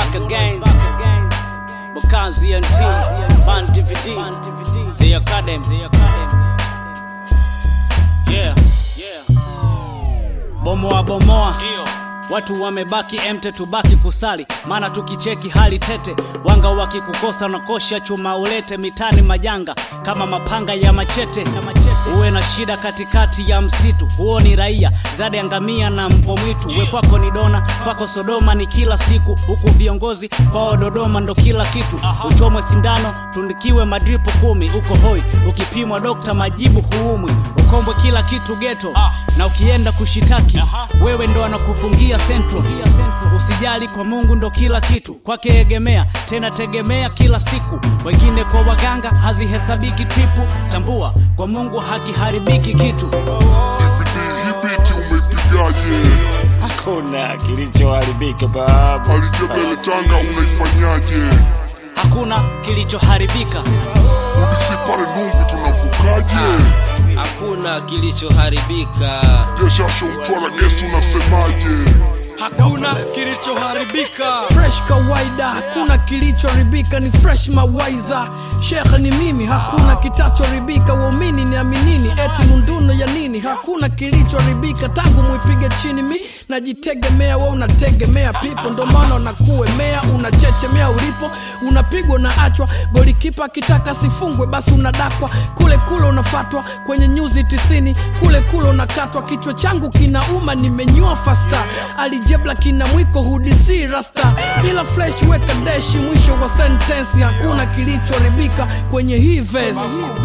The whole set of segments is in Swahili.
back again. Bukanzi and T, Band DVD, the Academy. Yeah. Bomoa. Watu wamebaki empty, tubaki kusali. Maana tukicheki hali tete, wanga wakikukosa na kosha chuma ulete. Mitani majanga kama mapanga ya machete. Uwe na shida katikati ya msitu, huo ni raia zade angamia na mpo mwitu. We kwako ni dona, kwako Sodoma ni kila siku. Huku viongozi kwao Dodoma ndo kila kitu. Uchomwe sindano, tundikiwe madripo 10. Uko hoi, ukipimwa dokta majibu huumwi. Ukombwe kila kitu ghetto, na ukienda kushitaki wewe ndo anakufungia Central. Usijali, kwa Mungu ndo kila kitu. Kwake egemea, tena tegemea kila siku. Wengine kwa waganga hazihesabiki tripu. Tambua, kwa Mungu hakiharibiki kitu. Hibiti umeipigaje? Hakuna kilichoharibika babu. Alijebele Tanga unaifanyaje? Hakuna kilichoharibika. Udisi pale Nungu tunavukaje? Hakuna kilichoharibika. Jeshasho Mtwara Gesu unasemaje? Hakuna kilichoharibika. Fresh kawaida, hakuna kilichoharibika, ni fresh mawaiza. Sheikh ni mimi, hakuna kitachoharibika. Uamini ni aminini, eti nunduno ya nini? Hakuna kilichoharibika. Tangu muipige chini mi najitegemea, wewe unategemea pipo. Ndo maana unakuemea, unachechemea ulipo. Unapigwa na achwa, golikipa akitaka sifungwe basi unadakwa. Kule unafatwa kwenye nyuzi 90. Kule unakatwa, kichwa changu kinauma, nimenyua fasta. Alijebla kina mwiko hudisi rasta. Ila flash weka dashi mwisho wa sentence. Hakuna kilichoharibika kwenye hii verse.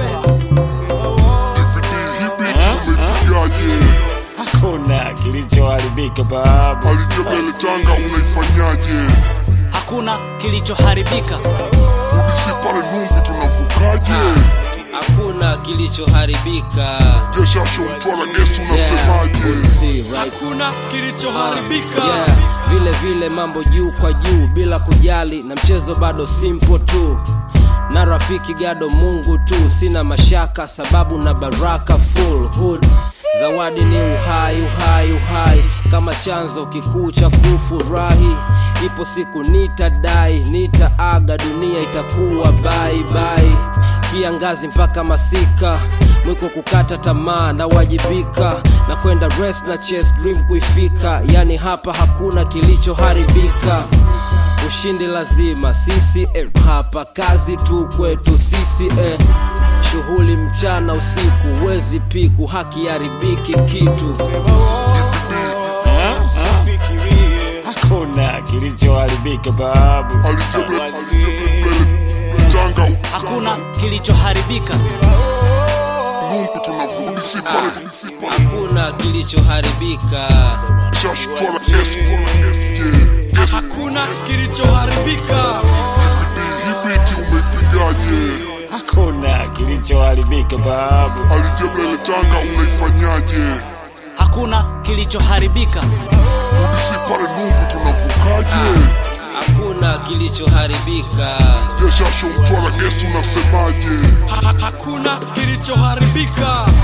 Hibiti umeipigaje? Hakuna kilichoharibika babu. Alijebele Tanga unaifanyaje? Hakuna kilichoharibika. Udisi pale Nungu tunavukaje? Hakuna kilichoharibika. Jeshasho Mtwara Gesu unasemaje? Hakuna kilichoharibika. Vile mambo juu kwa juu bila kujali, na mchezo bado simple tu. Na rafiki gado Mungu tu, sina mashaka sababu na baraka full hood. Zawadi ni uhai kama chanzo kikuu cha kufurahi. Ipo siku nitaaga, dunia itakuwa bye. Kiangazi mpaka masika, mwiko kukata tamaa na wajibika. Na kwenda rest na chase dream kuifika. Yani hapa hakuna kilichoharibika. Ushindi lazima sisi hapa kazi tu kwetu sisi Shughuli mchana usiku, wezi piku hakiharibiki kitu. Hakuna kilichoharibika babu. Alijebele Tanga Hakuna kilichoharibika. Nungu tunavudisi pale. Hakuna kilichoharibika. Jeshasho Mtwara Gesu. Hakuna kilichoharibika. Hibiti umeipigaje? Hakuna kilichoharibika babu. Alijebele Tanga unaifanyaje? Hakuna kilichoharibika. Udisi pale Nungu tunavukaje? Hakuna kilichoharibika. Jeshasho Mtwara Gesu unasemaje? Hakuna kilichoharibika.